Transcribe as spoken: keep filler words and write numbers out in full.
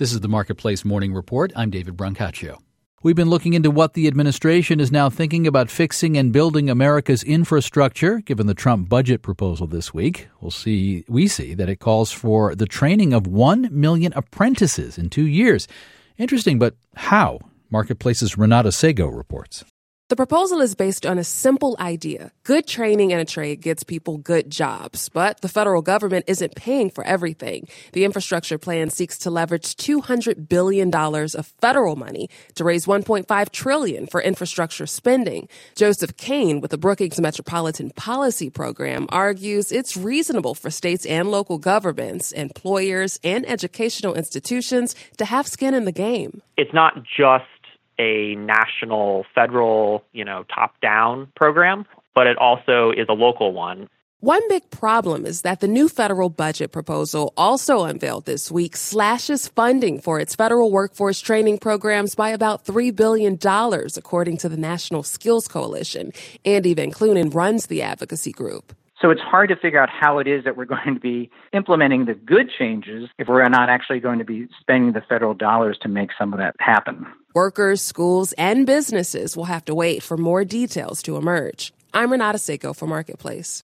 This is the Marketplace Morning Report. I'm David Brancaccio. We've been looking into what the administration is now thinking about fixing and building America's infrastructure, given the Trump budget proposal this week. We'll see, we see that it calls for the training of one million apprentices in two years. Interesting, but how? Marketplace's Renata Sego reports. The proposal is based on a simple idea. Good training in a trade gets people good jobs, but the federal government isn't paying for everything. The infrastructure plan seeks to leverage two hundred billion dollars of federal money to raise one point five trillion dollars for infrastructure spending. Joseph Kane with the Brookings Metropolitan Policy Program argues it's reasonable for states and local governments, employers, and educational institutions to have skin in the game. It's not just a national, federal, you know, top-down program, but it also is a local one. One big problem is that the new federal budget proposal, also unveiled this week, slashes funding for its federal workforce training programs by about three billion dollars, according to the National Skills Coalition. Andy Van Clunen runs the advocacy group. So it's hard to figure out how it is that we're going to be implementing the good changes if we're not actually going to be spending the federal dollars to make some of that happen. Workers, schools, and businesses will have to wait for more details to emerge. I'm Renata Sego for Marketplace.